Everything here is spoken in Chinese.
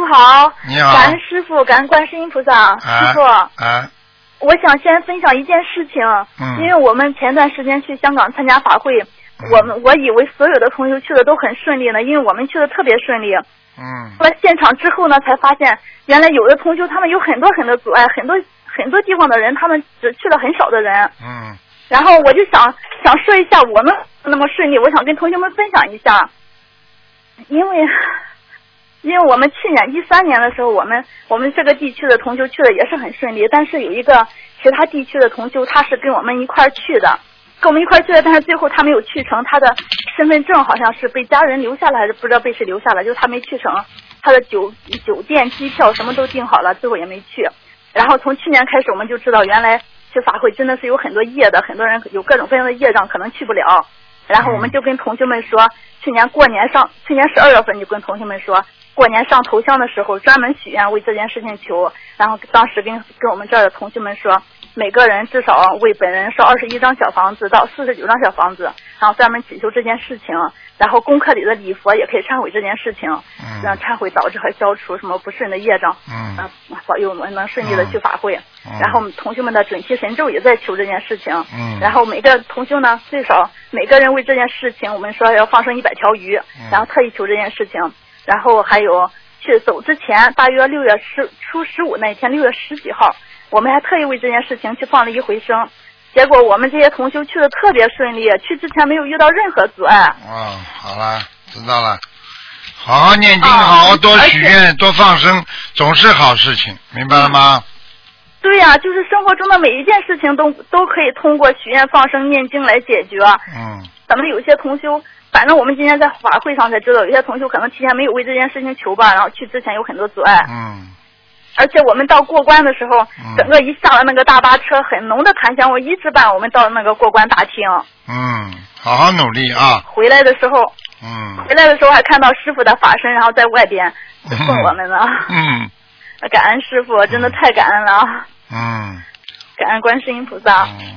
好。 你好。 感恩师傅，感恩观世音菩萨。师傅。我想先分享一件事情。因为我们前段时间去香港参加法会，我以为所有的同学去的都很顺利呢，因为我们去的特别顺利。到了现场之后呢，才发现原来有的同学他们有很多阻碍，很多地方的人他们只去了很少的人。然后我就想说一下我们那么顺利，我想跟同学们分享一下。因为我们去年13年的时候，我们这个地区的同修去的也是很顺利，但是有一个其他地区的同修，他是跟我们一块去的，但是最后他没有去成，他的身份证好像是被家人留下了，还是不知道被谁留下了，就是他没去成，他的酒店、机票什么都订好了，最后也没去。然后从去年开始，我们就知道原来去法会真的是有很多业的，很多人有各种各样的业障，可能去不了。然后我们就跟同学们说，去年12月份就跟同学们说，过年上头香的时候专门许愿为这件事情求，然后当时跟我们这儿的同学们说，每个人至少为本人烧21张小房子到49张小房子，然后专门祈求这件事情，然后功课里的礼佛也可以忏悔这件事情，让忏悔导致和消除什么不顺的业障，保佑我们能顺利的去法会。然后我们同学们的准提神咒也在求这件事情，然后每个同修呢，最少每个人为这件事情，我们说要放生100条鱼，然后特意求这件事情。然后还有去走之前，大约6月初15那天，6月10几号，我们还特意为这件事情去放了1回生。结果我们这些同修去的特别顺利，去之前没有遇到任何阻碍。 好了，知道了。好好念经，好好多许愿，多放生，总是好事情，明白了吗？ 对呀，就是生活中的每一件事情都可以通过许愿、放生、念经来解决。咱们有些同修，反正我们今天在法会上才知道，有些同修可能提前没有为这件事情求吧，然后去之前有很多阻碍。而且我们到过关的时候，整个一下了那个大巴车，很浓的檀香味一直伴我们到那个过关大厅。 好好努力啊！ 回来的时候还看到师傅的法身，然后在外边送我们呢。感恩师傅，真的太感恩了。感恩观世音菩萨。